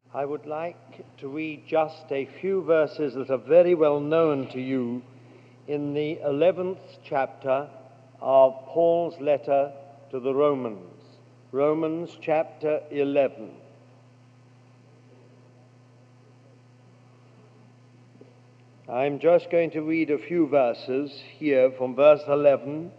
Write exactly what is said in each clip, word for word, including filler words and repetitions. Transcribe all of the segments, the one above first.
I would like to read just a few verses that are very well known to you in the eleventh chapter of Paul's letter to the Romans. Romans chapter eleven. I'm just going to read a few verses here from verse eleven.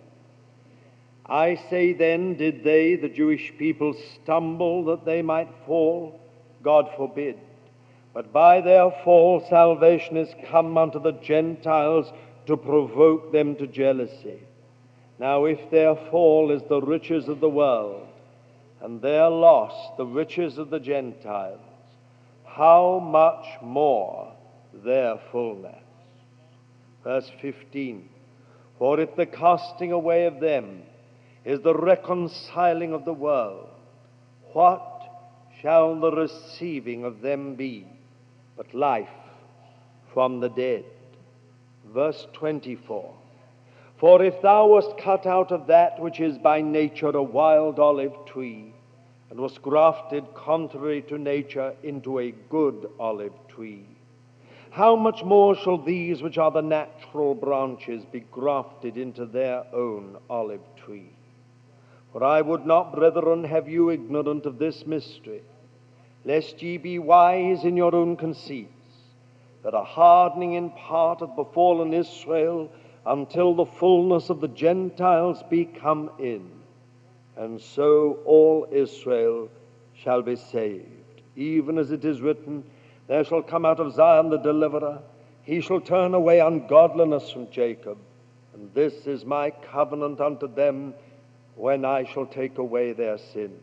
I say then, did they, the Jewish people, stumble that they might fall? God forbid. But by their fall salvation is come unto the Gentiles to provoke them to jealousy. Now if their fall is the riches of the world, and their loss the riches of the Gentiles, how much more their fullness? Verse fifteen. For if the casting away of them is the reconciling of the world, what shall the receiving of them be but life from the dead? Verse twenty-four. For if thou wast cut out of that which is by nature a wild olive tree, and wast grafted contrary to nature into a good olive tree, how much more shall these which are the natural branches be grafted into their own olive tree? For I would not, brethren, have you ignorant of this mystery, lest ye be wise in your own conceits, that a hardening in part hath befallen Israel, until the fullness of the Gentiles be come in, and so all Israel shall be saved. Even as it is written, there shall come out of Zion the deliverer, he shall turn away ungodliness from Jacob, and this is my covenant unto them, when I shall take away their sins.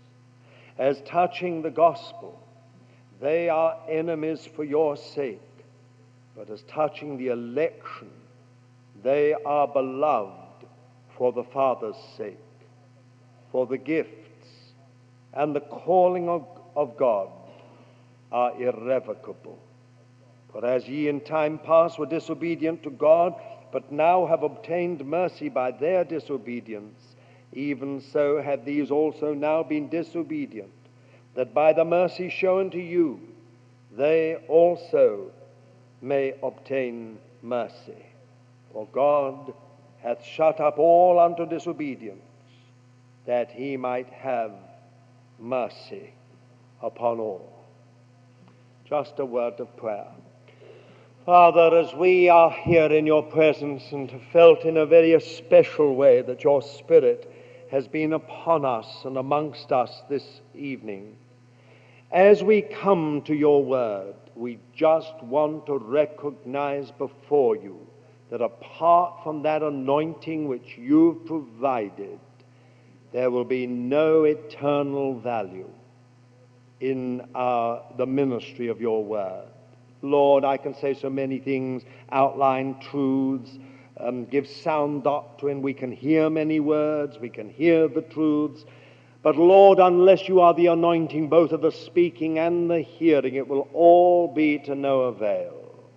As touching the gospel, they are enemies for your sake, but as touching the election, they are beloved for the Father's sake. For the gifts and the calling of, of God are irrevocable. For as ye in time past were disobedient to God, but now have obtained mercy by their disobedience, even so have these also now been disobedient, that by the mercy shown to you, they also may obtain mercy. For God hath shut up all unto disobedience, that he might have mercy upon all. Just a word of prayer. Father, as we are here in your presence and have felt in a very special way that your Spirit has been upon us and amongst us this evening, as we come to your word, we just want to recognize before you that apart from that anointing which you've provided, there will be no eternal value in our, the ministry of your word. Lord, I can say so many things, outline truths, um, give sound doctrine. We can hear many words, we can hear the truths. But Lord, unless you are the anointing, both of the speaking and the hearing, it will all be to no avail.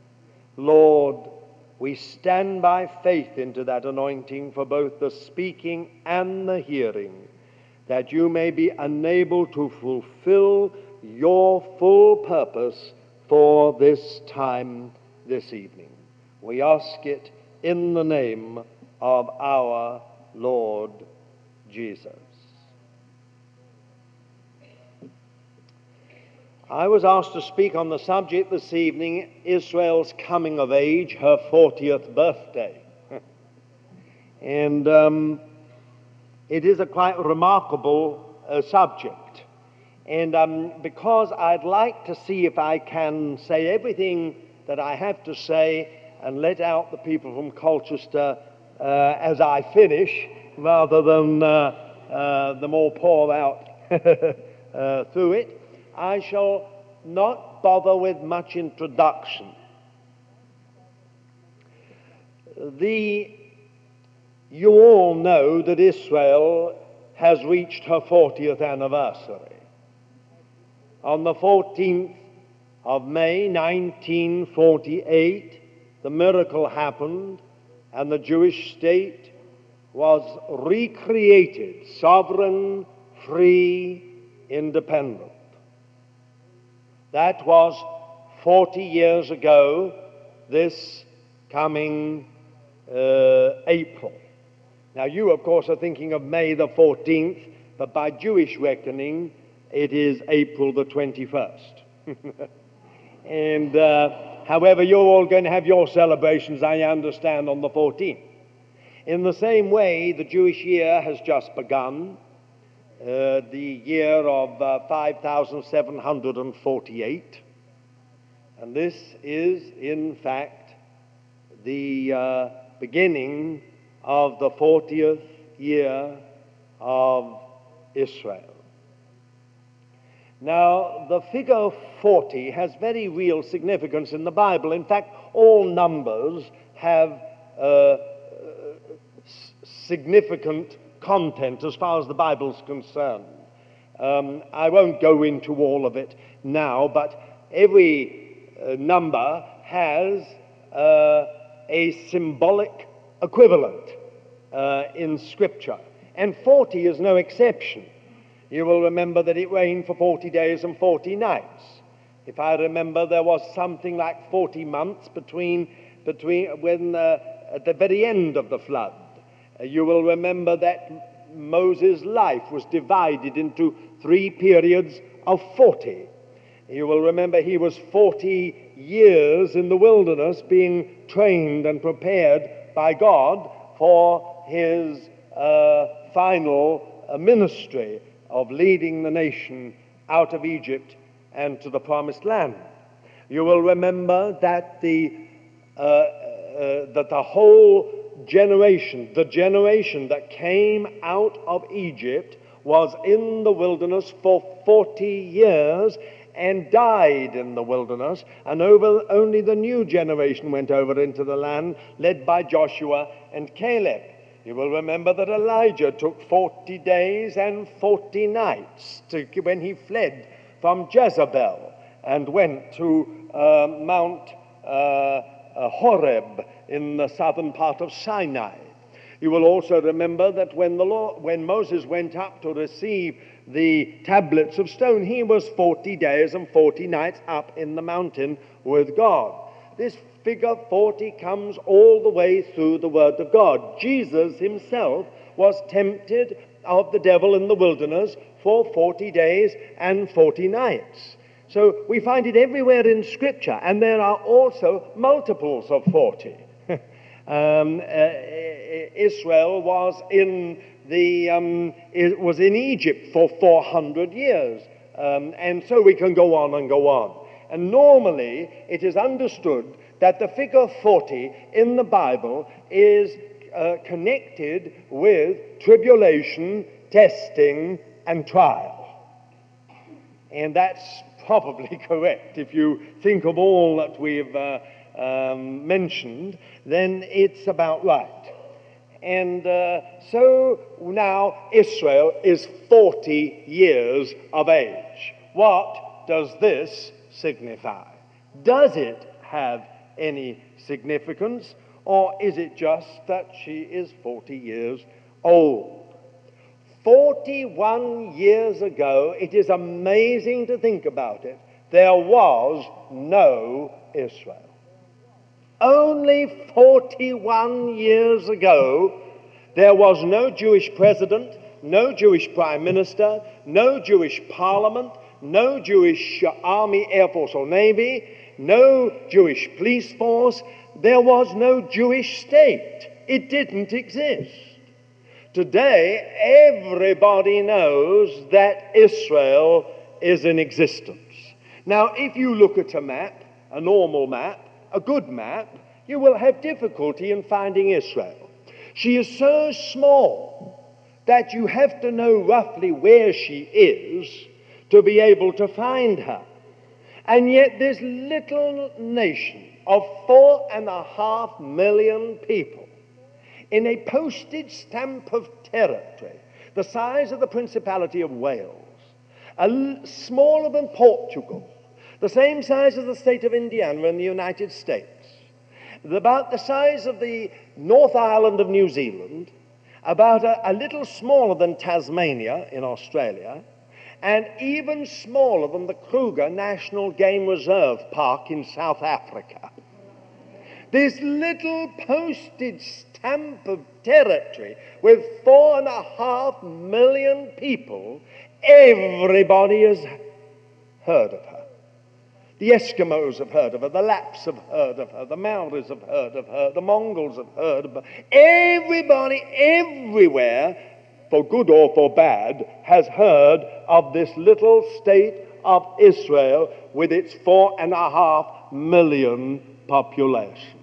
Lord, we stand by faith into that anointing for both the speaking and the hearing, that you may be enabled to fulfill your full purpose for this time, this evening. We ask it in the name of our Lord Jesus. I was asked to speak on the subject this evening, Israel's coming of age, her fortieth birthday. And um, it is a quite remarkable uh, subject. And um, because I'd like to see if I can say everything that I have to say and let out the people from Colchester uh, as I finish, rather than uh, uh, them all pour out uh, through it, I shall not bother with much introduction. The, you all know that Israel has reached her fortieth anniversary. On the fourteenth of May nineteen forty-eight, the miracle happened and the Jewish state was recreated, sovereign, free, independent. That was forty years ago, this coming uh, April. Now, you, of course, are thinking of May the fourteenth, but by Jewish reckoning, it is April the twenty-first. And uh, however, you're all going to have your celebrations, I understand, on the fourteenth. In the same way, the Jewish year has just begun, uh, the year of uh, five thousand seven hundred forty-eight. And this is, in fact, the uh, beginning of the fortieth year of Israel. Now, the figure forty has very real significance in the Bible. In fact, all numbers have uh, significant content as far as the Bible's concerned. Um, I won't go into all of it now, but every uh, number has uh, a symbolic equivalent uh, in Scripture, and forty is no exception. You will remember that it rained for forty days and forty nights. If I remember, there was something like forty months between, between when uh, at the very end of the flood. Uh, you will remember that Moses' life was divided into three periods of forty. You will remember he was forty years in the wilderness being trained and prepared by God for his uh, final uh, ministry of leading the nation out of Egypt and to the promised land. You will remember that the uh, uh, that the whole generation, the generation that came out of Egypt, was in the wilderness for forty years and died in the wilderness, and over, only the new generation went over into the land, led by Joshua and Caleb. You will remember that Elijah took forty days and forty nights to, when he fled from Jezebel and went to uh, Mount uh, uh, Horeb in the southern part of Sinai. You will also remember that when, the Lord, when Moses went up to receive the tablets of stone, he was forty days and forty nights up in the mountain with God. This figure forty comes all the way through the Word of God. Jesus himself was tempted of the devil in the wilderness for forty days and forty nights. So we find it everywhere in Scripture, and there are also multiples of forty. um, uh, Israel was in the um, it was in Egypt for four hundred years, um, and so we can go on and go on. And normally it is understood that the figure forty in the Bible is uh, connected with tribulation, testing, and trial. And that's probably correct. If you think of all that we've uh, um, mentioned, then it's about right. And uh, so now Israel is forty years of age. What does this signify? Does it have any significance, or is it just that she is forty years old? forty-one years ago, it is amazing to think about it, there was no Israel. Only forty-one years ago, there was no Jewish president, no Jewish prime minister, no Jewish parliament, no Jewish army, air force, or navy, no Jewish police force. There was no Jewish state. It didn't exist. Today, everybody knows that Israel is in existence. Now, if you look at a map, a normal map, a good map, you will have difficulty in finding Israel. She is so small that you have to know roughly where she is to be able to find her. And yet this little nation of four and a half million people in a postage stamp of territory, the size of the Principality of Wales, a, smaller than Portugal, the same size as the state of Indiana in the United States, about the size of the North Island of New Zealand, about a, a little smaller than Tasmania in Australia, and even smaller than the Kruger National Game Reserve Park in South Africa. This little postage stamp of territory with four and a half million people, everybody has heard of her. The Eskimos have heard of her, the Lapps have heard of her, the Maoris have heard of her, the Mongols have heard of her. Everybody, everywhere, for good or for bad, has heard of this little state of Israel with its four and a half million population.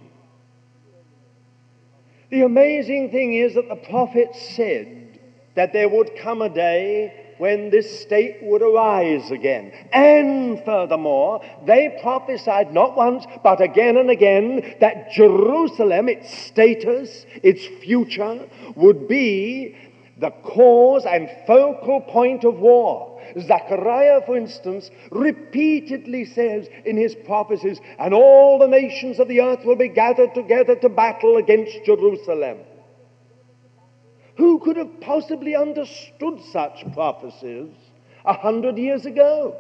The amazing thing is that the prophets said that there would come a day when this state would arise again. And furthermore, they prophesied not once, but again and again, that Jerusalem, its status, its future, would be the cause and focal point of war. Zechariah, for instance, repeatedly says in his prophecies, and all the nations of the earth will be gathered together to battle against Jerusalem. Who could have possibly understood such prophecies a hundred years ago?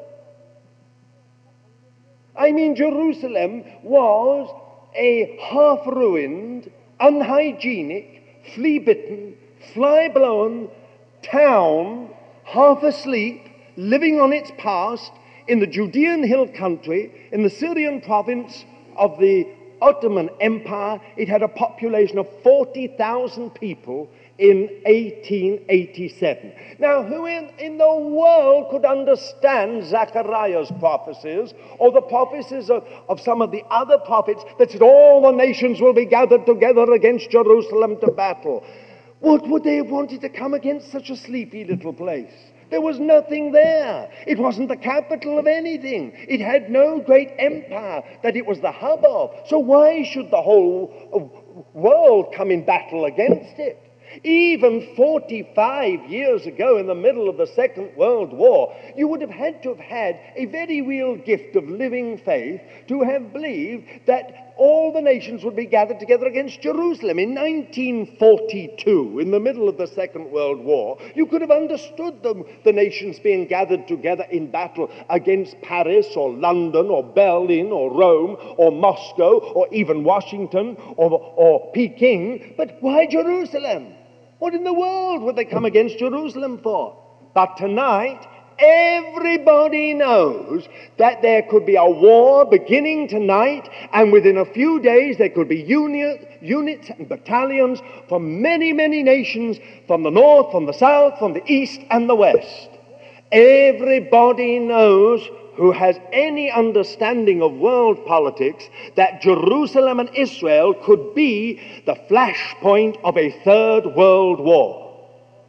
I mean, Jerusalem was a half-ruined, unhygienic, flea-bitten, fly-blown town, half asleep, living on its past in the Judean hill country, in the Syrian province of the Ottoman Empire. It had a population of forty thousand people in eighteen eighty-seven. Now, who in, in the world could understand Zechariah's prophecies or the prophecies of, of some of the other prophets that said all the nations will be gathered together against Jerusalem to battle? What would they have wanted to come against such a sleepy little place? There was nothing there. It wasn't the capital of anything. It had no great empire that it was the hub of. So why should the whole world come in battle against it? Even forty-five years ago, in the middle of the Second World War, you would have had to have had a very real gift of living faith to have believed that all the nations would be gathered together against Jerusalem. In nineteen forty-two, in the middle of the Second World War, you could have understood the, the nations being gathered together in battle against Paris or London or Berlin or Rome or Moscow or even Washington or, or Peking. But why Jerusalem? What in the world would they come against Jerusalem for? But tonight, everybody knows that there could be a war beginning tonight, and within a few days there could be unit, units and battalions from many, many nations, from the north, from the south, from the east and the west. Everybody knows, who has any understanding of world politics, that Jerusalem and Israel could be the flashpoint of a third world war.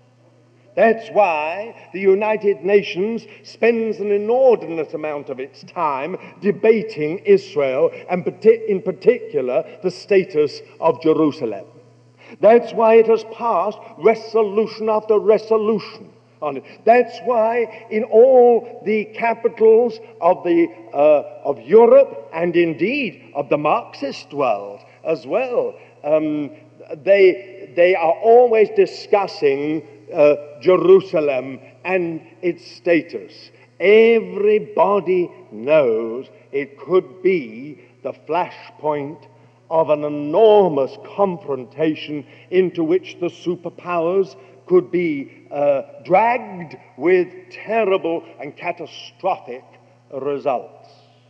That's why the United Nations spends an inordinate amount of its time debating Israel, and in particular the status of Jerusalem. That's why it has passed resolution after resolution on it. That's why in all the capitals of the uh, of Europe, and indeed of the Marxist world as well, um, they they are always discussing uh, Jerusalem and its status. Everybody knows it could be the flashpoint of an enormous confrontation into which the superpowers could be uh, dragged with terrible and catastrophic results.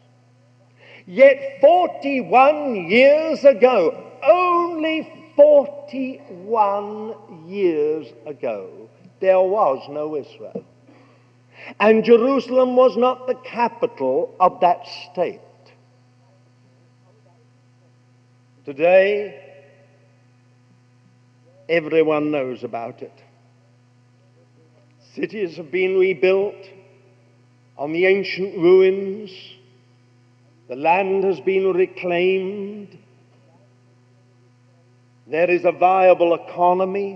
Yet forty-one years ago, only forty-one years ago, there was no Israel. And Jerusalem was not the capital of that state. Today, everyone knows about it. Cities have been rebuilt on the ancient ruins. The land has been reclaimed. There is a viable economy.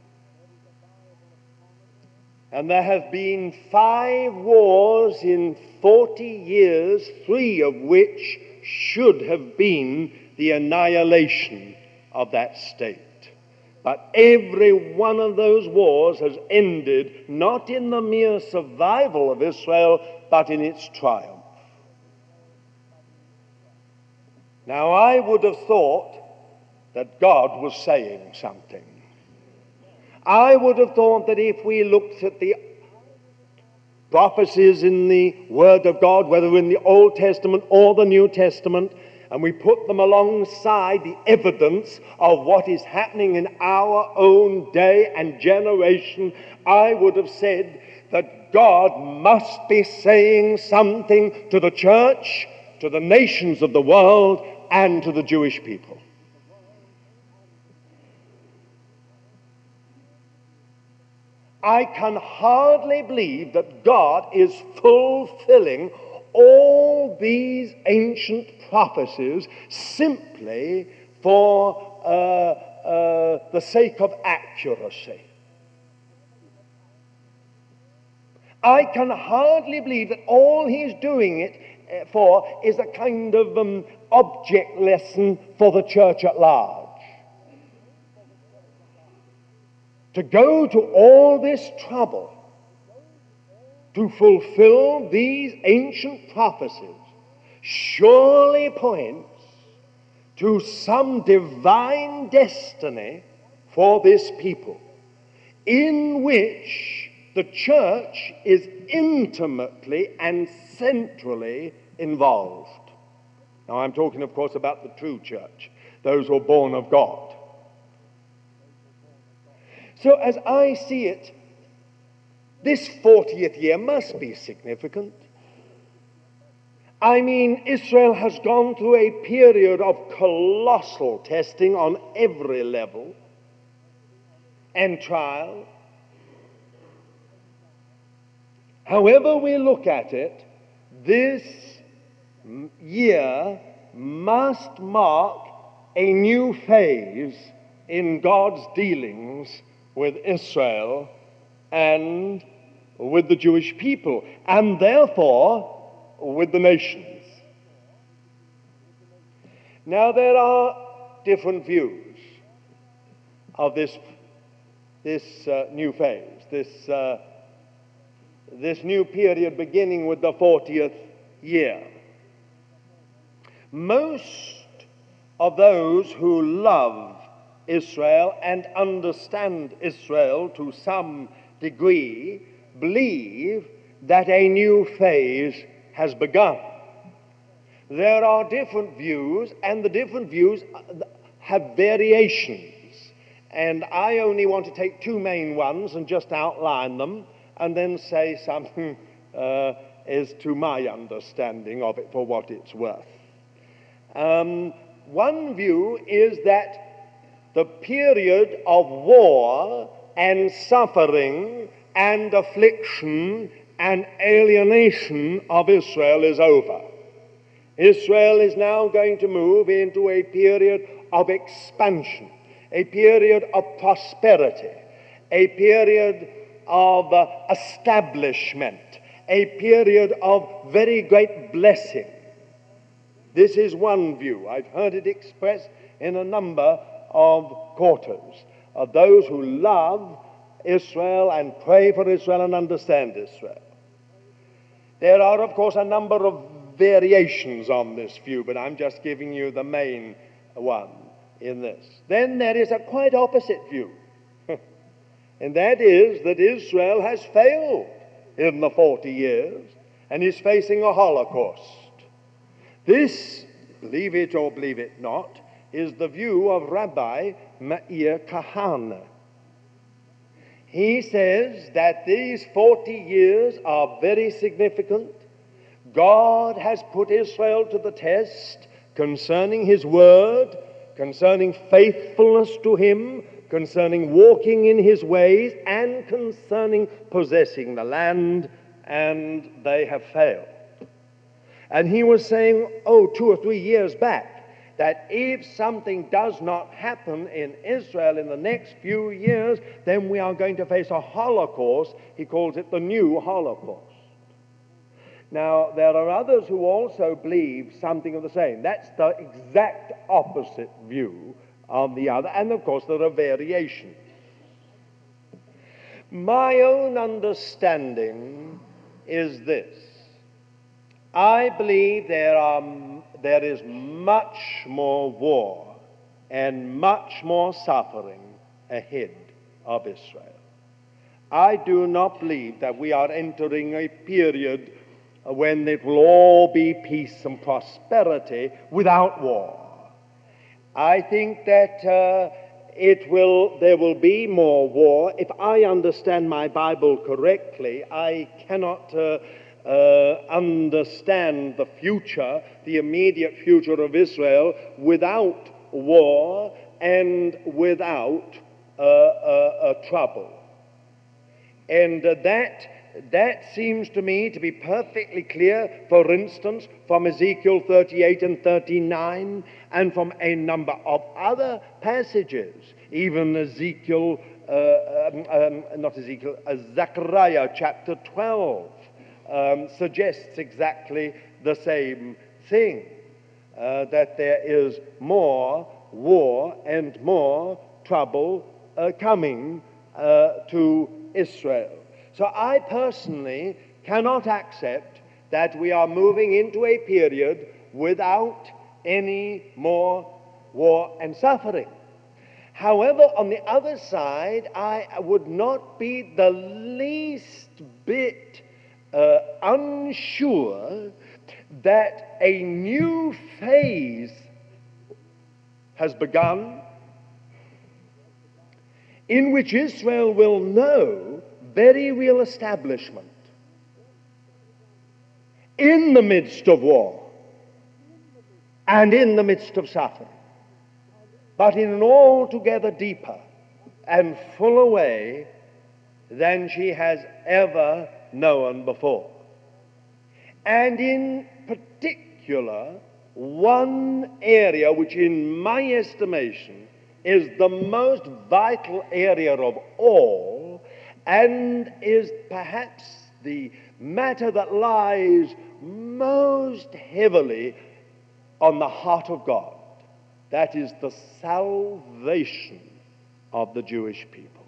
And there have been five wars in forty years, three of which should have been the annihilation of that state. But every one of those wars has ended not in the mere survival of Israel, but in its triumph. Now, I would have thought that God was saying something. I would have thought that if we looked at the prophecies in the Word of God, whether in the Old Testament or the New Testament, and we put them alongside the evidence of what is happening in our own day and generation, I would have said that God must be saying something to the church, to the nations of the world, and to the Jewish people. I can hardly believe that God is fulfilling all these ancient prophecies simply for uh, uh, the sake of accuracy. I can hardly believe that all he's doing it for is a kind of um, object lesson for the church at large. To go to all this trouble to fulfill these ancient prophecies surely points to some divine destiny for this people, in which the church is intimately and centrally involved. Now, I'm talking, of course, about the true church, those who are born of God. So, as I see it, this fortieth year must be significant. I mean, Israel has gone through a period of colossal testing on every level and trial. However we look at it, this year must mark a new phase in God's dealings with Israel and with the Jewish people, and therefore with the nations. Now, there are different views of this, this uh, new phase, this, uh, this new period beginning with the fortieth year. Most of those who love Israel and understand Israel to some degree believe that a new phase has begun. There are different views, and the different views have variations. And I only want to take two main ones and just outline them, and then say something uh, is to my understanding of it for what it's worth. Um, one view is that the period of war and suffering and affliction and alienation of Israel is over. Israel is now going to move into a period of expansion, a period of prosperity, a period of uh, establishment, a period of very great blessing. This is one view. I've heard it expressed in a number of quarters of those who love Israel and pray for Israel and understand Israel. There are, of course, a number of variations on this view, but I'm just giving you the main one in this. Then there is a quite opposite view, and that is that Israel has failed in the forty years and is facing a Holocaust. This, believe it or believe it not, is the view of Rabbi Meir Kahane. He says that these forty years are very significant. God has put Israel to the test concerning his word, concerning faithfulness to him, concerning walking in his ways, and concerning possessing the land, and they have failed. And he was saying, oh, two or three years back, that if something does not happen in Israel in the next few years, then we are going to face a Holocaust. He calls it the new Holocaust. Now, there are others who also believe something of the same. That's the exact opposite view on the other, and of course there are variations. My own understanding is this. I believe there are, there is much more war and much more suffering ahead of Israel. I do not believe that we are entering a period when it will all be peace and prosperity without war. I think that uh, it will, there will be more war. If I understand my Bible correctly, I cannot uh, uh, understand the future, the immediate future of Israel without war and without uh, uh, uh, trouble. And uh, that That seems to me to be perfectly clear, for instance, from Ezekiel thirty-eight and thirty-nine, and from a number of other passages. Even Ezekiel, uh, um, um, not Ezekiel, uh, Zechariah chapter twelve um, suggests exactly the same thing, uh, that there is more war and more trouble uh, coming uh, to Israel. So I personally cannot accept that we are moving into a period without any more war and suffering. However, on the other side, I would not be the least bit uh, unsure that a new phase has begun in which Israel will know very real establishment in the midst of war and in the midst of suffering, but in an altogether deeper and fuller way than she has ever known before. And in particular, one area which in my estimation is the most vital area of all, and is perhaps the matter that lies most heavily on the heart of God. That is the salvation of the Jewish people.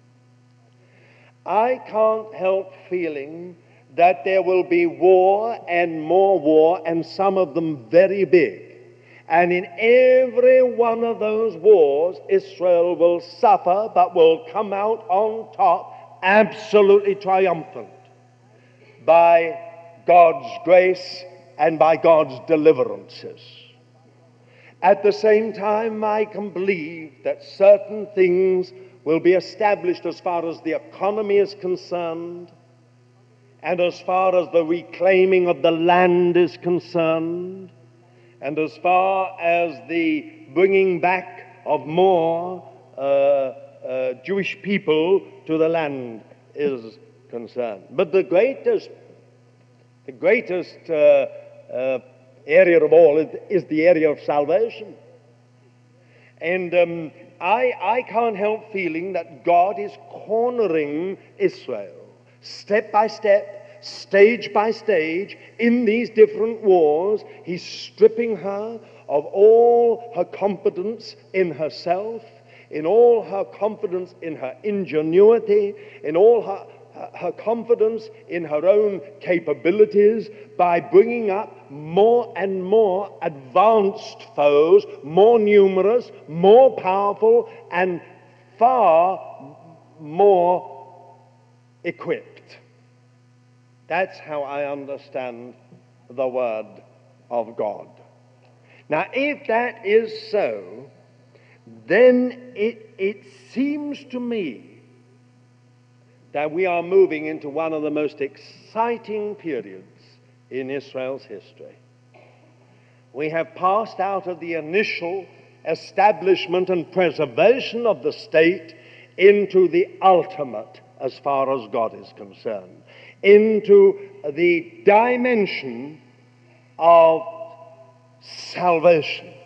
I can't help feeling that there will be war and more war, and some of them very big. And in every one of those wars, Israel will suffer, but will come out on top, absolutely triumphant, by God's grace and by God's deliverances. At the same time, I can believe that certain things will be established as far as the economy is concerned, and as far as the reclaiming of the land is concerned, and as far as the bringing back of more uh, uh, Jewish people to the land is concerned. But the greatest, the greatest uh, uh, area of all is, is the area of salvation. And um, I, I can't help feeling that God is cornering Israel step by step, stage by stage, in these different wars. He's stripping her of all her confidence in herself, in all her confidence in her ingenuity, in all her, her, her confidence in her own capabilities, by bringing up more and more advanced foes, more numerous, more powerful, and far more equipped. That's how I understand the Word of God. Now, if that is so, then it, it seems to me that we are moving into one of the most exciting periods in Israel's history. We have passed out of the initial establishment and preservation of the state into the ultimate, as far as God is concerned, into the dimension of salvation.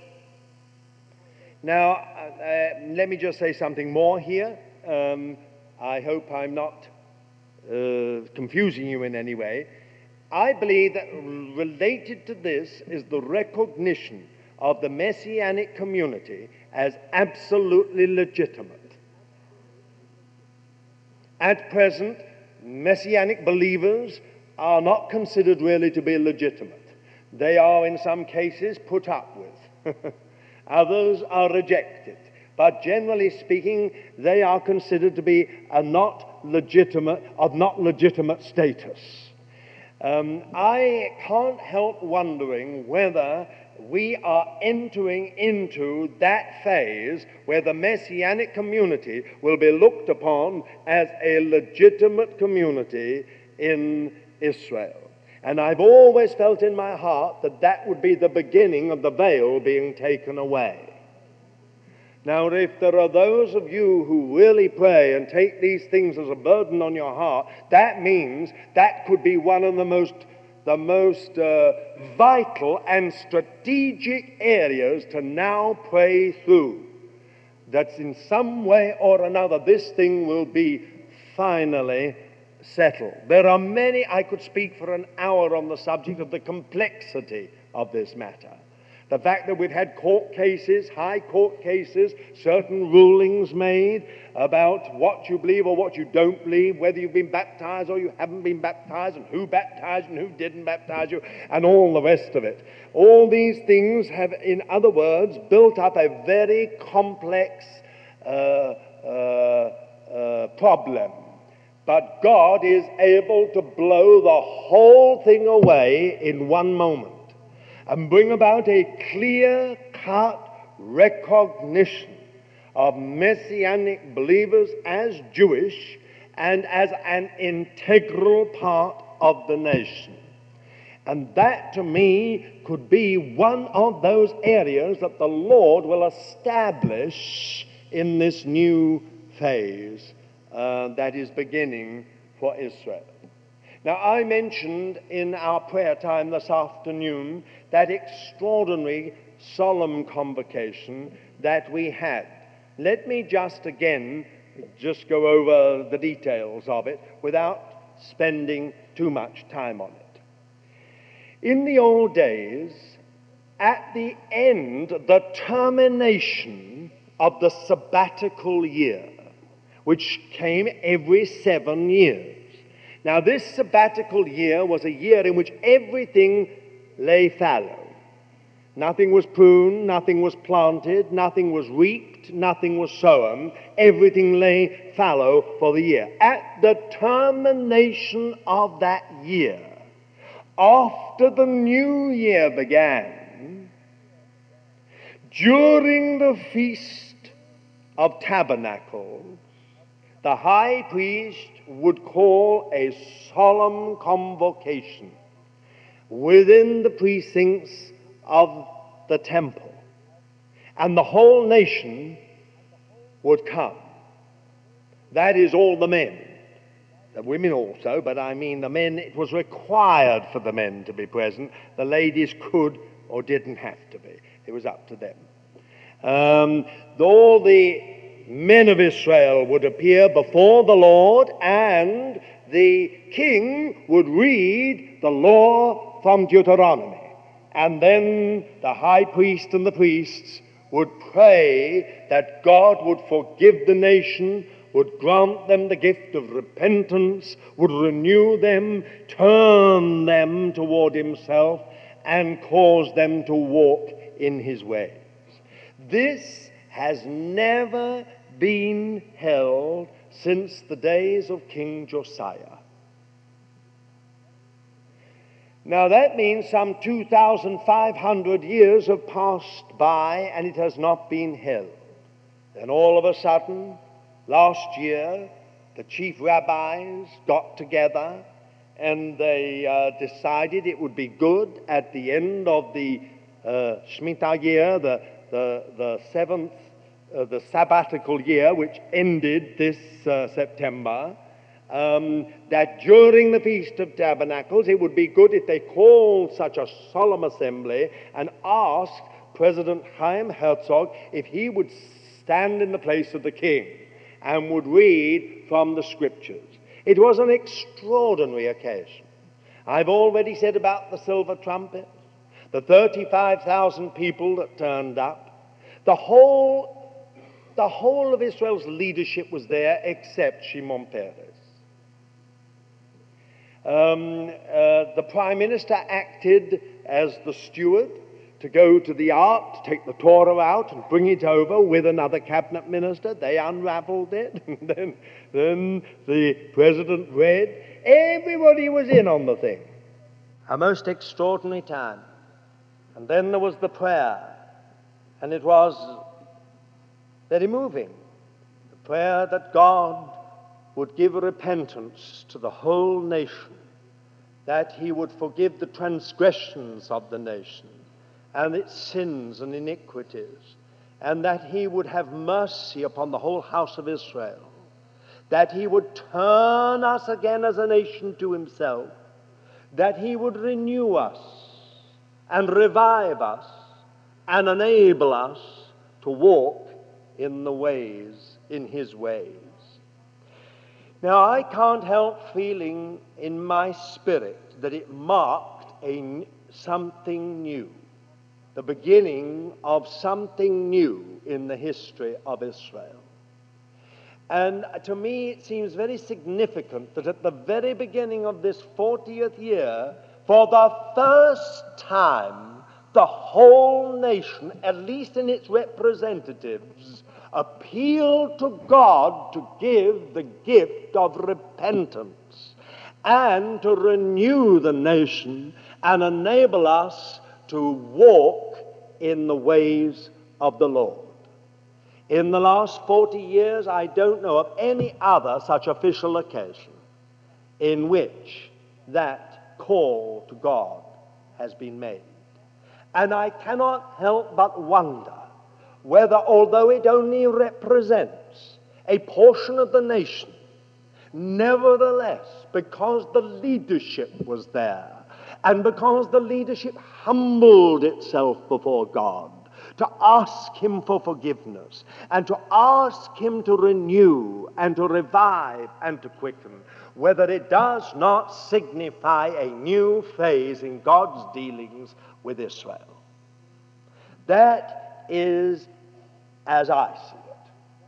Now, uh, let me just say something more here. Um, I hope I'm not uh, confusing you in any way. I believe that related to this is the recognition of the Messianic community as absolutely legitimate. At present, Messianic believers are not considered really to be legitimate. They are in some cases put up with. Others are rejected. But generally speaking, they are considered to be a not legitimate, of not legitimate status. Um, I can't help wondering whether we are entering into that phase where the Messianic community will be looked upon as a legitimate community in Israel. And I've always felt in my heart that that would be the beginning of the veil being taken away. Now, if there are those of you who really pray and take these things as a burden on your heart, that means that could be one of the most the most uh, vital and strategic areas to now pray through. That in some way or another this thing will be finally settled. There are many, I could speak for an hour on the subject of the complexity of this matter. The fact that we've had court cases, high court cases, certain rulings made about what you believe or what you don't believe, whether you've been baptized or you haven't been baptized, and who baptized and who didn't baptize you, and all the rest of it. All these things have, in other words, built up a very complex uh, uh, uh, problem. But God is able to blow the whole thing away in one moment and bring about a clear-cut recognition of Messianic believers as Jewish and as an integral part of the nation. And that, to me, could be one of those areas that the Lord will establish in this new phase uh, that is beginning for Israel. Now, I mentioned in our prayer time this afternoon that extraordinary solemn convocation that we had. Let me just again just go over the details of it without spending too much time on it. In the old days, at the end, the termination of the sabbatical year, which came every seven years. Now, this sabbatical year was a year in which everything lay fallow. Nothing was pruned, nothing was planted, nothing was reaped, nothing was sown. Everything lay fallow for the year. At the termination of that year, after the new year began, during the Feast of Tabernacles, the high priest would call a solemn convocation within the precincts of the temple, and the whole nation would come. That is, all the men. The women also, but I mean the men, it was required for the men to be present. The ladies could or didn't have to be. It was up to them. Um, all the men of Israel would appear before the Lord, and the king would read the law from Deuteronomy. And then the high priest and the priests would pray that God would forgive the nation, would grant them the gift of repentance, would renew them, turn them toward himself, and cause them to walk in his ways. This has never been held since the days of King Josiah. Now that means some two thousand five hundred years have passed by and it has not been held. Then all of a sudden, last year, the chief rabbis got together and they uh, decided it would be good at the end of the uh, Shemitah year, the, the, the seventh, uh, the sabbatical year, which ended this uh, September, Um, that during the Feast of Tabernacles it would be good if they called such a solemn assembly and asked President Chaim Herzog if he would stand in the place of the king and would read from the scriptures. It was an extraordinary occasion. I've already said about the silver trumpet. the thirty-five thousand people that turned up, the whole, the whole of Israel's leadership was there except Shimon Peres. Um, uh, the prime minister acted as the steward to go to the ark, to take the Torah out and bring it over with another cabinet minister. They unraveled it, and then, then the president read. Everybody was in on the thing. A most extraordinary time. And then there was the prayer, and it was very moving. The prayer that God would give repentance to the whole nation, that he would forgive the transgressions of the nation and its sins and iniquities, and that he would have mercy upon the whole house of Israel, that he would turn us again as a nation to himself, that he would renew us and revive us and enable us to walk in the ways, in his ways. Now, I can't help feeling in my spirit that it marked a, something new, the beginning of something new in the history of Israel. And to me, it seems very significant that at the very beginning of this fortieth year, for the first time, the whole nation, at least in its representatives, appealed to God to give the gift of repentance and to renew the nation and enable us to walk in the ways of the Lord. In the last forty years, I don't know of any other such official occasion in which that call to God has been made. And I cannot help but wonder whether, although it only represents a portion of the nation, nevertheless, because the leadership was there, and because the leadership humbled itself before God to ask him for forgiveness, and to ask him to renew, and to revive, and to quicken, whether it does not signify a new phase in God's dealings with Israel. That is as I see it.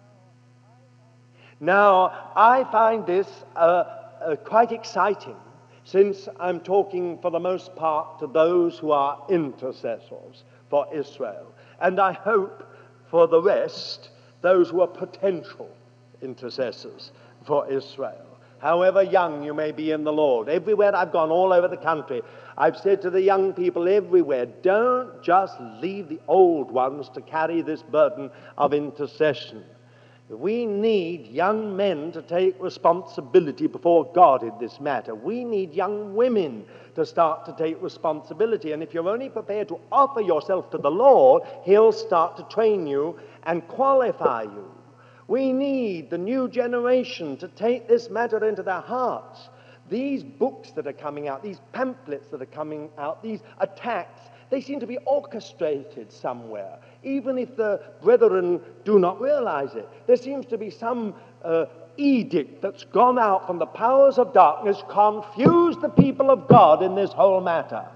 Now, I find this uh, uh, quite exciting, since I'm talking for the most part to those who are intercessors for Israel. And I hope for the rest, those who are potential intercessors for Israel. However young you may be in the Lord, everywhere I've gone all over the country, I've said to the young people everywhere, don't just leave the old ones to carry this burden of intercession. We need young men to take responsibility before God in this matter. We need young women to start to take responsibility. And if you're only prepared to offer yourself to the Lord, he'll start to train you and qualify you. We need the new generation to take this matter into their hearts. These books that are coming out, these pamphlets that are coming out, these attacks, they seem to be orchestrated somewhere, even if the brethren do not realize it. There seems to be some uh, edict that's gone out from the powers of darkness, confuse the people of God in this whole matter.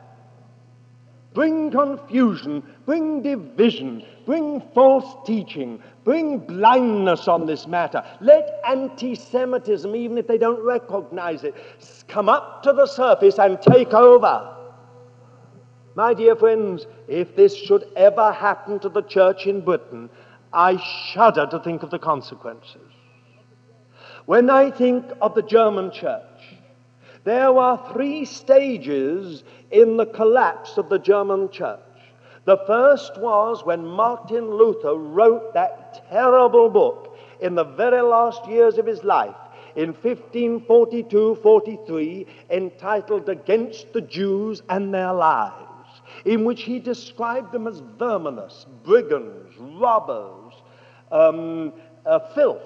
Bring confusion, bring division, bring false teaching, bring blindness on this matter. Let anti-Semitism, even if they don't recognize it, come up to the surface and take over. My dear friends, if this should ever happen to the church in Britain, I shudder to think of the consequences. When I think of the German church, there were three stages in the collapse of the German church. The first was when Martin Luther wrote that terrible book in the very last years of his life, in fifteen forty-two forty-three, entitled Against the Jews and Their Lies, in which he described them as verminous, brigands, robbers, um, uh, filth,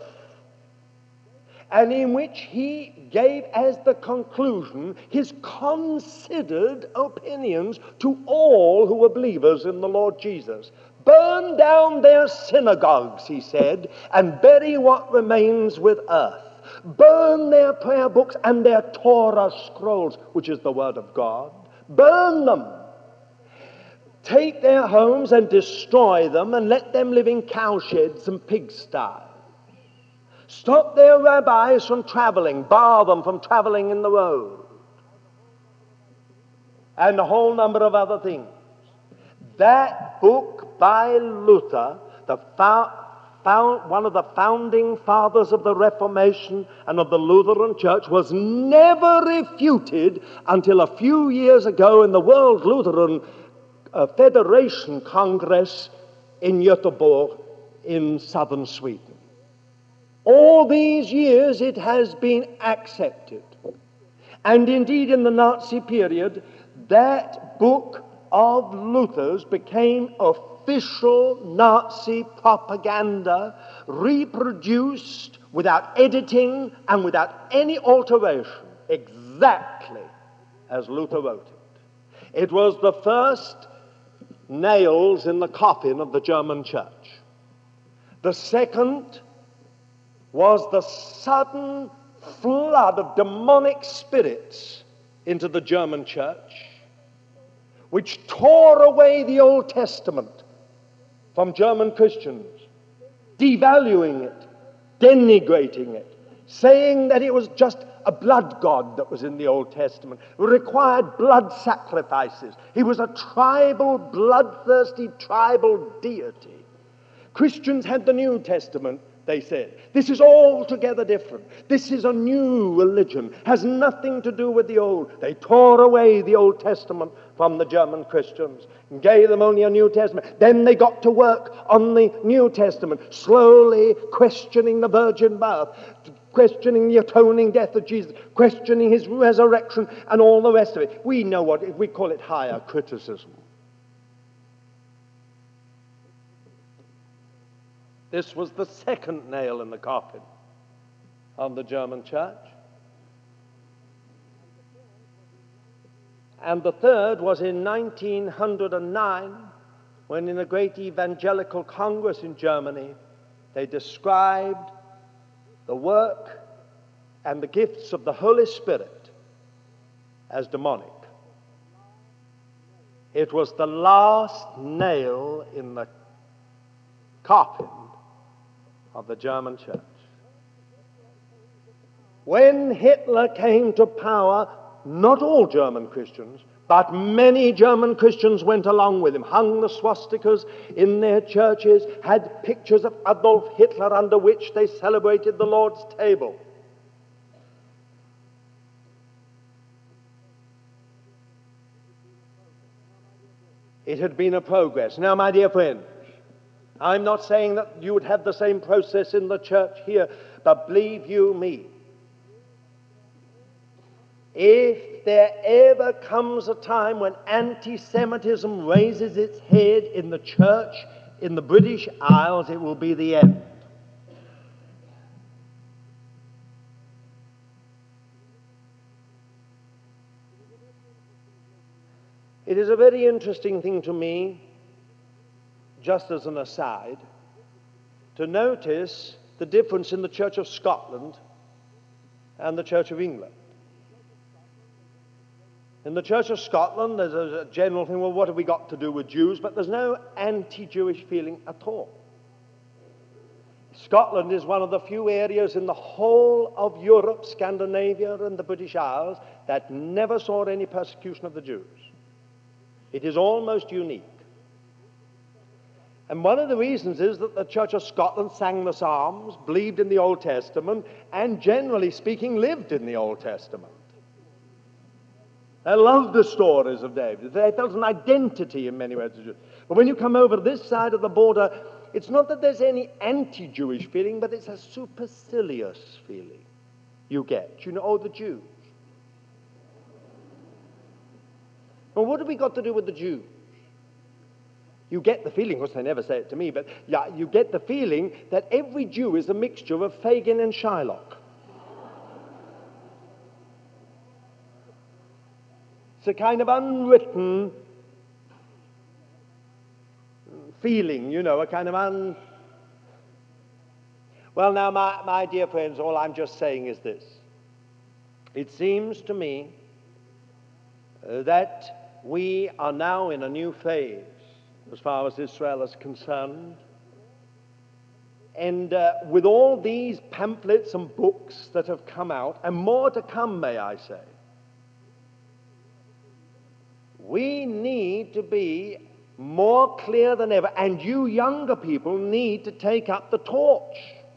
and in which he gave as the conclusion his considered opinions to all who were believers in the Lord Jesus. Burn down their synagogues, he said, and bury what remains with earth. Burn their prayer books and their Torah scrolls, which is the word of God. Burn them. take their homes and destroy them and let them live in cowsheds and pigsties. Stop their rabbis from traveling, bar them from traveling in the road, and a whole number of other things. That book by Luther, the fo- found, one of the founding fathers of the Reformation and of the Lutheran Church, was never refuted until a few years ago in the World Lutheran uh, Federation Congress in Göteborg in southern Sweden. All these years it has been accepted. And indeed in the Nazi period, that book of Luther's became official Nazi propaganda, reproduced without editing and without any alteration, exactly as Luther wrote it. It was the first nails in the coffin of the German church. The second was the sudden flood of demonic spirits into the German church, which tore away the Old Testament from German Christians, devaluing it, denigrating it, saying that it was just a blood god that was in the Old Testament, who required blood sacrifices. He was a tribal, bloodthirsty, tribal deity. Christians had the New Testament, they said. This is altogether different. This is a new religion, has nothing to do with the old. They tore away the Old Testament from the German Christians and gave them only a New Testament. Then they got to work on the New Testament, slowly questioning the virgin birth, questioning the atoning death of Jesus, questioning his resurrection, and all the rest of it. We know what, we call it higher criticism. This was the second nail in the coffin of the German church. And the third was in nineteen oh nine, when in a great evangelical congress in Germany, they described the work and the gifts of the Holy Spirit as demonic. It was the last nail in the coffin of the German church. When Hitler came to power, not all German Christians, but many German Christians went along with him, hung the swastikas in their churches, had pictures of Adolf Hitler under which they celebrated the Lord's table. It had been a progress. Now, my dear friends, I'm not saying that you would have the same process in the church here, but believe you me, if there ever comes a time when anti-Semitism raises its head in the church in the British Isles, it will be the end. It is a very interesting thing to me, just as an aside, to notice the difference in the Church of Scotland and the Church of England. In the Church of Scotland, there's a general thing, well, what have we got to do with Jews? But there's no anti-Jewish feeling at all. Scotland is one of the few areas in the whole of Europe, Scandinavia, and the British Isles that never saw any persecution of the Jews. It is almost unique. And one of the reasons is that the Church of Scotland sang the Psalms, believed in the Old Testament, and generally speaking, lived in the Old Testament. They loved the stories of David. They felt an identity in many ways. But when you come over this side of the border, it's not that there's any anti-Jewish feeling, but it's a supercilious feeling you get. You know, oh, the Jews. Well, what have we got to do with the Jews? You get the feeling, of course they never say it to me, but yeah, you get the feeling that every Jew is a mixture of Fagin and Shylock. It's a kind of unwritten feeling, you know, a kind of un... Well, now, my, my dear friends, all I'm just saying is this. It seems to me uh, that we are now in a new phase as far as Israel is concerned. And uh, with all these pamphlets and books that have come out, and more to come, may I say, we need to be more clear than ever, and you younger people need to take up the torch.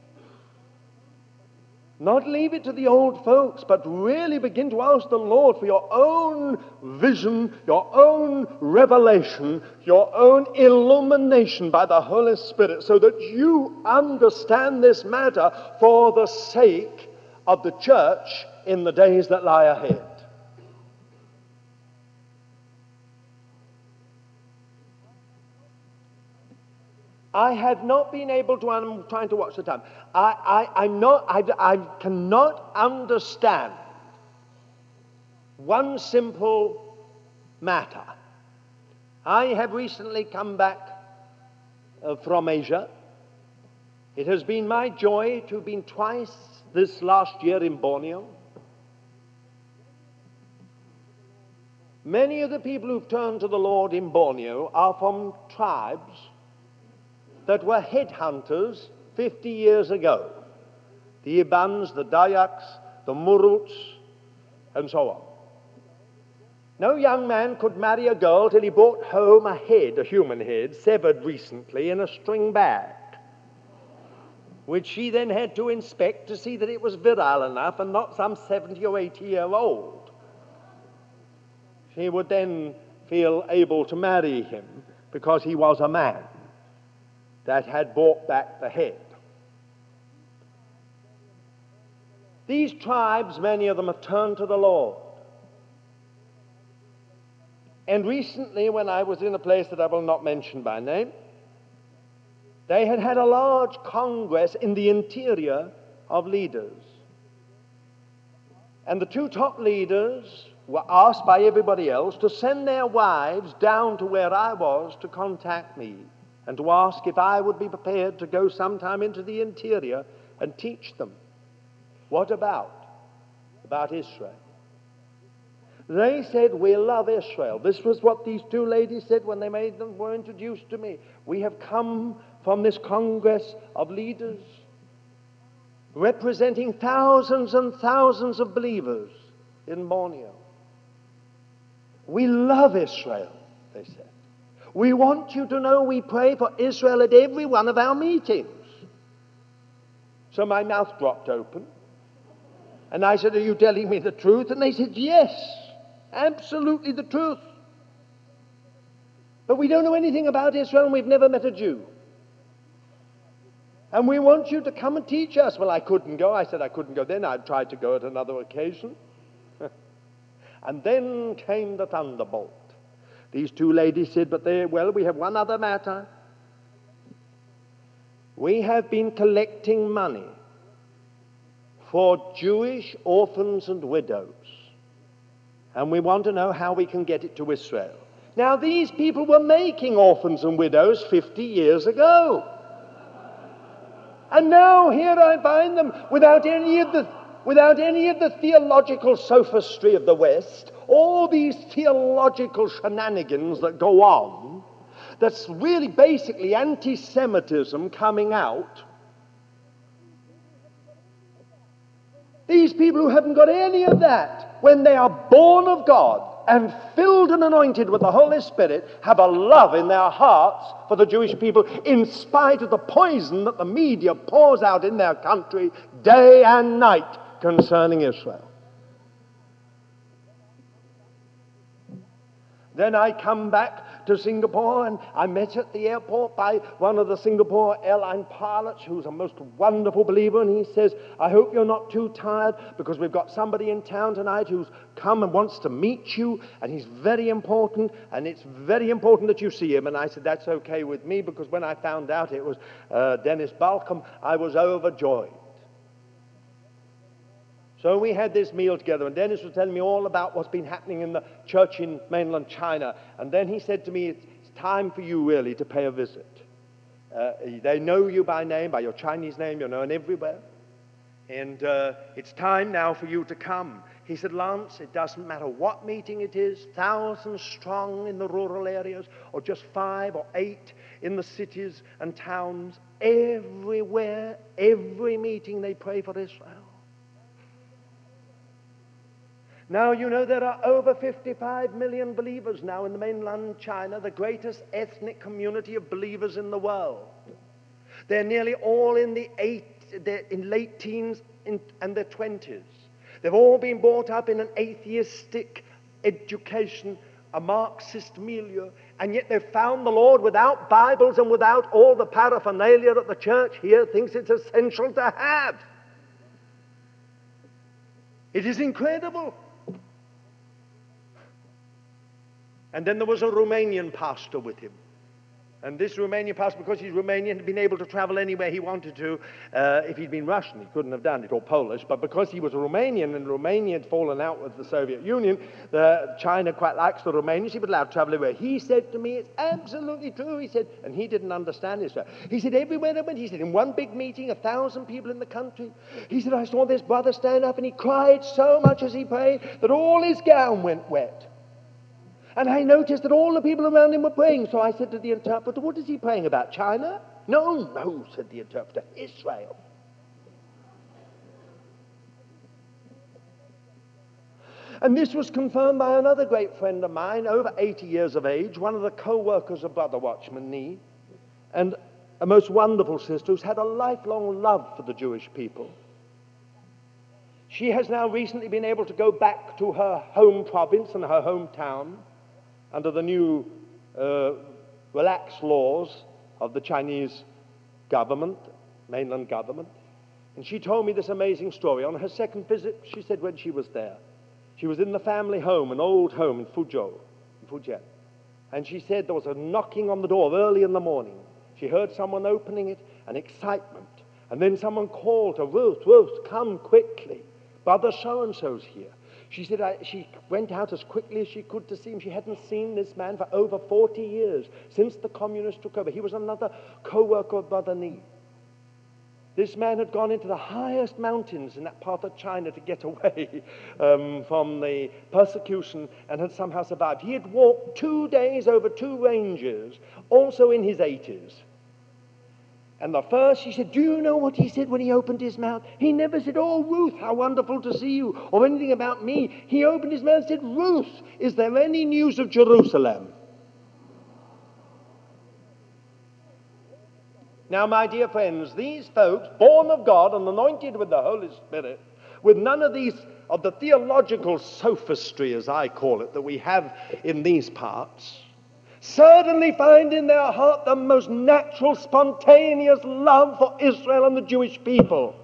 Not leave it to the old folks, but really begin to ask the Lord for your own vision, your own revelation, your own illumination by the Holy Spirit, so that you understand this matter for the sake of the church in the days that lie ahead. I have not been able to, I'm trying to watch the time, I, I, I'm not, I, I cannot understand one simple matter. I have recently come back uh, from Asia. It has been my joy to have been twice this last year in Borneo. Many of the people who've turned to the Lord in Borneo are from tribes that were headhunters fifty years ago. The Ibans, the Dayaks, the Muruts, and so on. No young man could marry a girl till he brought home a head, a human head, severed recently in a string bag, which she then had to inspect to see that it was virile enough and not some seventy or eighty year old. She would then feel able to marry him because he was a man that had brought back the head. These tribes, many of them, have turned to the Lord. And recently, when I was in a place that I will not mention by name, they had had a large congress in the interior of leaders. And the two top leaders were asked by everybody else to send their wives down to where I was to contact me and to ask if I would be prepared to go sometime into the interior and teach them. What about? About Israel. They said, we love Israel. This was what these two ladies said when they made them were introduced to me. We have come from this congress of leaders representing thousands and thousands of believers in Borneo. We love Israel, they said. We want you to know we pray for Israel at every one of our meetings. So my mouth dropped open. And I said, are you telling me the truth? And they said, yes, absolutely the truth. But we don't know anything about Israel and we've never met a Jew. And we want you to come and teach us. Well, I couldn't go. I said I couldn't go then. I tried to go at another occasion. And then came the thunderbolt. These two ladies said, but they, well, we have one other matter. We have been collecting money for Jewish orphans and widows. And we want to know how we can get it to Israel. Now, these people were making orphans and widows fifty years ago. And now here I find them without any of the, without any of the theological sophistry of the West, all these theological shenanigans that go on, that's really basically anti-Semitism coming out. These people who haven't got any of that, when they are born of God and filled and anointed with the Holy Spirit, have a love in their hearts for the Jewish people in spite of the poison that the media pours out in their country day and night concerning Israel. Then I come back to Singapore, and I'm met at the airport by one of the Singapore airline pilots who's a most wonderful believer, and he says, I hope you're not too tired because we've got somebody in town tonight who's come and wants to meet you, and he's very important, and it's very important that you see him. And I said, that's okay with me, because when I found out it was uh, Dennis Balcom, I was overjoyed. So we had this meal together, and Dennis was telling me all about what's been happening in the church in mainland China. And then he said to me, it's time for you really to pay a visit. Uh, they know you by name, by your Chinese name, you're known everywhere. And uh, it's time now for you to come. He said, Lance, it doesn't matter what meeting it is, thousands strong in the rural areas, or just five or eight in the cities and towns. Everywhere, every meeting, they pray for Israel. Now, you know, there are over fifty-five million believers now in the mainland China, the greatest ethnic community of believers in the world. They're nearly all in the eight, they're in late teens in, and their twenties. They've all been brought up in an atheistic education, a Marxist milieu, and yet they've found the Lord without Bibles and without all the paraphernalia that the church here thinks it's essential to have. It is incredible. And then there was a Romanian pastor with him. And this Romanian pastor, because he's Romanian, had been able to travel anywhere he wanted to. Uh, if he'd been Russian, he couldn't have done it, or Polish. But because he was a Romanian, and Romania had fallen out with the Soviet Union, the, China quite likes the Romanians. He was allowed to travel everywhere. He said to me, it's absolutely true, he said, and he didn't understand Israel. He said, everywhere I went, he said, in one big meeting, a thousand people in the country, he said, I saw this brother stand up, and he cried so much as he prayed that all his gown went wet. And I noticed that all the people around him were praying. So I said to the interpreter, what is he praying about? China? No, no, said the interpreter, Israel. And this was confirmed by another great friend of mine, over eighty years of age, one of the co-workers of Brother Watchman Nee, and a most wonderful sister who's had a lifelong love for the Jewish people. She has now recently been able to go back to her home province and her hometown under the new uh, relaxed laws of the Chinese government, mainland government. And she told me this amazing story. On her second visit, she said when she was there, she was in the family home, an old home in Fuzhou, in Fujian. And she said there was a knocking on the door early in the morning. She heard someone opening it, an excitement. And then someone called her, Ruth, Ruth, come quickly. Brother so-and-so's here. She said I, she went out as quickly as she could to see him. She hadn't seen this man for over forty years, since the communists took over. He was another co-worker of Brother Nee. This man had gone into the highest mountains in that part of China to get away um, from the persecution and had somehow survived. He had walked two days over two ranges, also in his eighties. And the first, she said, do you know what he said when he opened his mouth? He never said, oh, Ruth, how wonderful to see you, or anything about me. He opened his mouth and said, Ruth, is there any news of Jerusalem? Now, my dear friends, these folks, born of God and anointed with the Holy Spirit, with none of these, of the theological sophistry, as I call it, that we have in these parts, certainly find in their heart the most natural, spontaneous love for Israel and the Jewish people.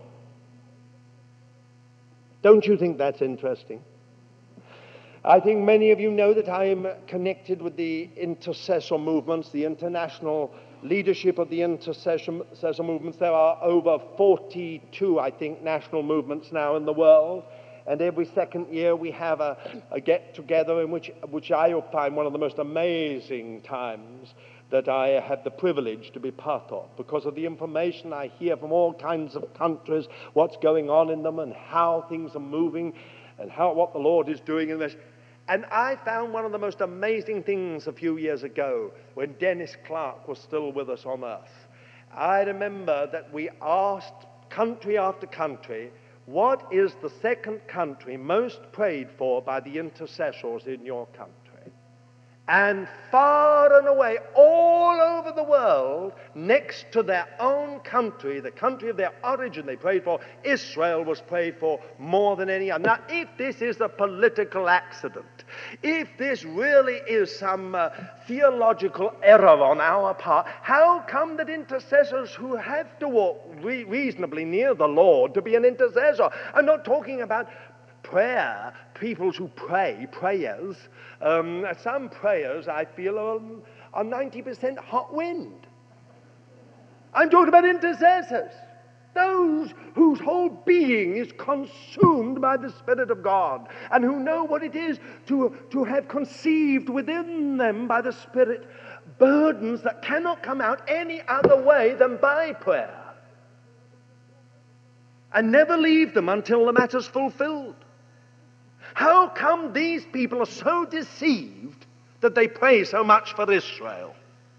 Don't you think that's interesting? I think many of you know that I am connected with the intercessor movements, the international leadership of the intercessor movements. There are over forty-two, I think, national movements now in the world. And every second year we have a, a get-together in which, which I find one of the most amazing times that I have the privilege to be part of, because of the information I hear from all kinds of countries, what's going on in them and how things are moving and how what the Lord is doing in this. And I found one of the most amazing things a few years ago when Dennis Clark was still with us on earth. I remember that we asked country after country, what is the second country most prayed for by the intercessors in your country? And far and away, all over the world, next to their own country, the country of their origin they prayed for, Israel was prayed for more than any other. Now, if this is a political accident, if this really is some uh, theological error on our part, how come that intercessors who have to walk re- reasonably near the Lord to be an intercessor? I'm not talking about prayer, people who pray, prayers. Um, some prayers, I feel, are, are ninety percent hot wind. I'm talking about intercessors. Those whose whole being is consumed by the Spirit of God and who know what it is to, to have conceived within them by the Spirit burdens that cannot come out any other way than by prayer, and never leave them until the matter's fulfilled. How come these people are so deceived that they pray so much for Israel?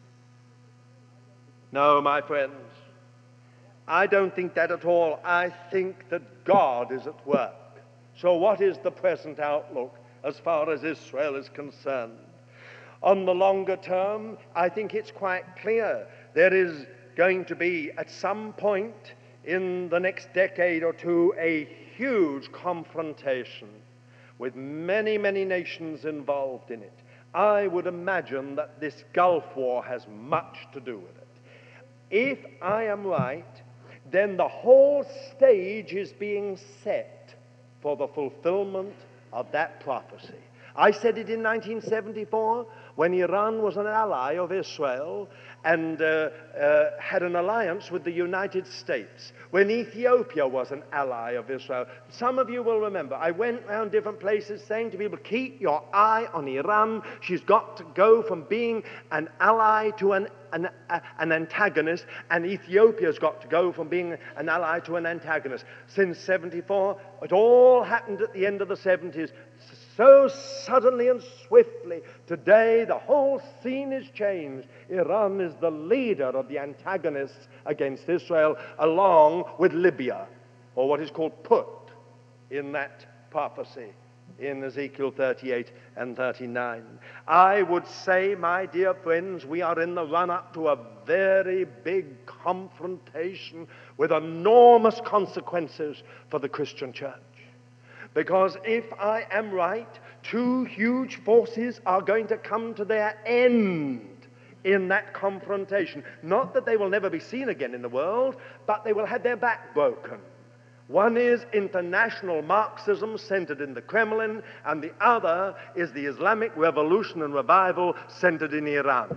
No, my friends, I don't think that at all. I think that God is at work. So what is the present outlook as far as Israel is concerned? On the longer term, I think it's quite clear there is going to be, at some point in the next decade or two, a huge confrontation with many, many nations involved in it. I would imagine that this Gulf War has much to do with it. If I am right, then the whole stage is being set for the fulfillment of that prophecy. I said it in nineteen seventy-four when Iran was an ally of Israel and uh, uh, had an alliance with the United States, when Ethiopia was an ally of Israel. Some of you will remember, I went around different places saying to people, keep your eye on Iran. She's got to go from being an ally to an An, uh, an antagonist, and Ethiopia's got to go from being an ally to an antagonist. Since seventy-four, it all happened at the end of the seventies, so suddenly and swiftly. Today, the whole scene is changed. Iran is the leader of the antagonists against Israel, along with Libya, or what is called Put in that prophecy in Ezekiel thirty-eight and thirty-nine. I would say, my dear friends, we are in the run-up to a very big confrontation with enormous consequences for the Christian church. Because if I am right, two huge forces are going to come to their end in that confrontation. Not that they will never be seen again in the world, but they will have their back broken. One is international Marxism centered in the Kremlin, and the other is the Islamic revolution and revival centered in Iran.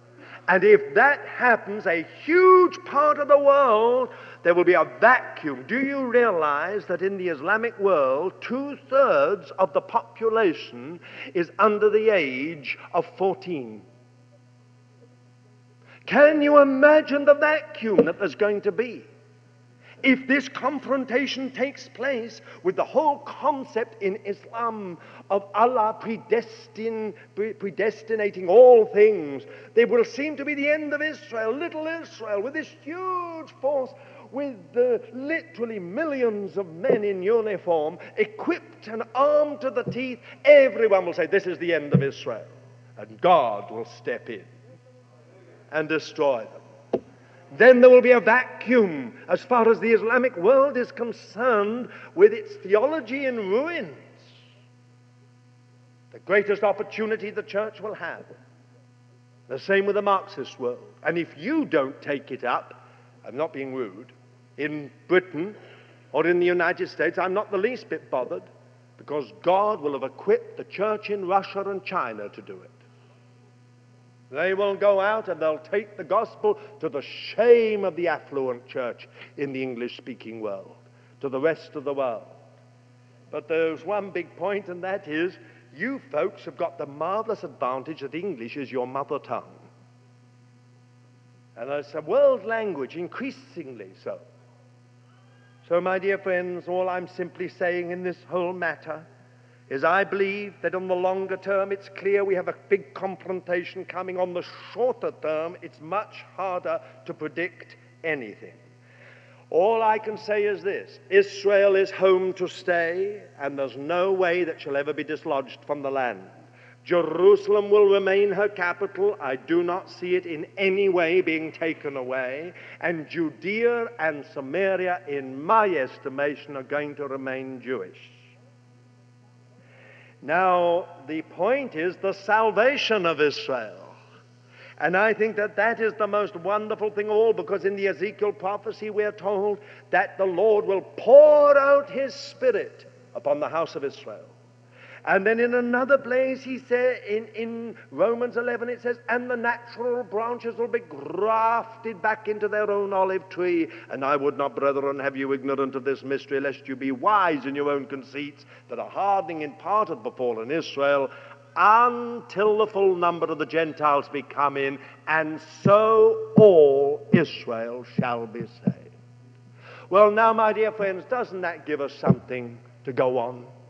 And if that happens, a huge part of the world, there will be a vacuum. Do you realize that in the Islamic world, two-thirds of the population is under the age of fourteen? Can you imagine the vacuum that there's going to be? If this confrontation takes place with the whole concept in Islam of Allah predestin, predestinating all things, there will seem to be the end of Israel, little Israel, with this huge force, with uh, literally millions of men in uniform, equipped and armed to the teeth. Everyone will say, this is the end of Israel. And God will step in and destroy them. Then there will be a vacuum as far as the Islamic world is concerned, with its theology in ruins. The greatest opportunity the church will have. The same with the Marxist world. And if you don't take it up, I'm not being rude, in Britain or in the United States, I'm not the least bit bothered, because God will have equipped the church in Russia and China to do it. They will go out and they'll take the gospel to the shame of the affluent church in the English-speaking world, to the rest of the world. But there's one big point, and that is, you folks have got the marvelous advantage that English is your mother tongue. And it's a world language, increasingly so. So, my dear friends, all I'm simply saying in this whole matter is I believe that on the longer term, it's clear we have a big confrontation coming. On the shorter term, it's much harder to predict anything. All I can say is this: Israel is home to stay, and there's no way that she'll ever be dislodged from the land. Jerusalem will remain her capital. I do not see it in any way being taken away. And Judea and Samaria, in my estimation, are going to remain Jewish. Now, the point is the salvation of Israel. And I think that that is the most wonderful thing of all, because in the Ezekiel prophecy we are told that the Lord will pour out his Spirit upon the house of Israel. And then in another place he said, in, in Romans eleven, it says, and the natural branches will be grafted back into their own olive tree. And I would not, brethren, have you ignorant of this mystery, lest you be wise in your own conceits, that a hardening in part hath befallen Israel, until the full number of the Gentiles be come in, and so all Israel shall be saved. Well, now, my dear friends, doesn't that give us something to go on?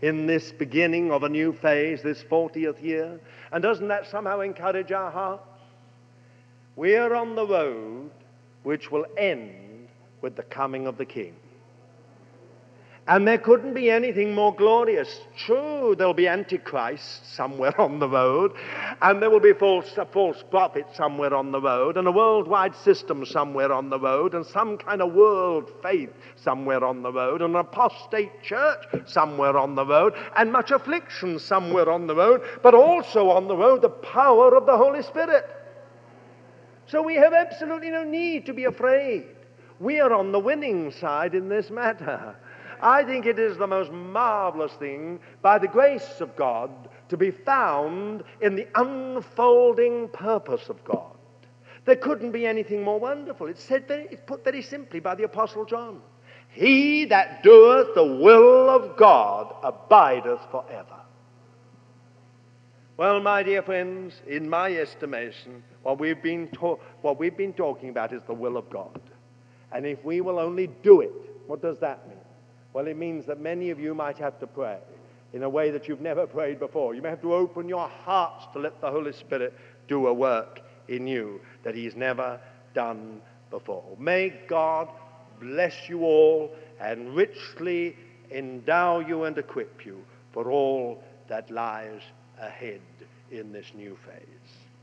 in this beginning of a new phase, this fortieth year? And doesn't that somehow encourage our hearts? We are on the road which will end with the coming of the King. And there couldn't be anything more glorious. True, there'll be antichrists somewhere on the road, and there will be false, a false prophet somewhere on the road, and a worldwide system somewhere on the road, and some kind of world faith somewhere on the road, and an apostate church somewhere on the road, and much affliction somewhere on the road, but also on the road the power of the Holy Spirit. So we have absolutely no need to be afraid. We are on the winning side in this matter. I think it is the most marvelous thing, by the grace of God, to be found in the unfolding purpose of God. There couldn't be anything more wonderful. It's said very, it's put very simply by the Apostle John. He that doeth the will of God abideth forever. Well, my dear friends, in my estimation, what we've been ta- what we've been talking about is the will of God. And if we will only do it, what does that mean? Well, it means that many of you might have to pray in a way that you've never prayed before. You may have to open your hearts to let the Holy Spirit do a work in you that he's never done before. May God bless you all and richly endow you and equip you for all that lies ahead in this new phase.